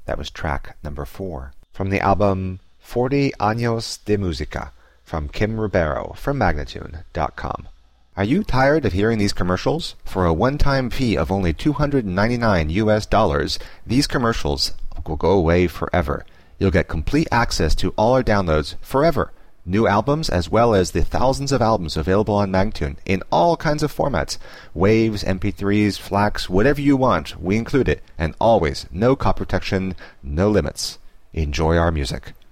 That was track number 4. From the album 40 Años de Música from Kim Ribeiro from Magnatune.com. Are you tired of hearing these commercials? For a one-time fee of only $299, these commercials will go away forever. You'll get complete access to all our downloads forever. New albums as well as the thousands of albums available on Magnatune in all kinds of formats. Waves, MP3s, FLACs, whatever you want, we include it. And always, no copy protection, no limits. Enjoy our music.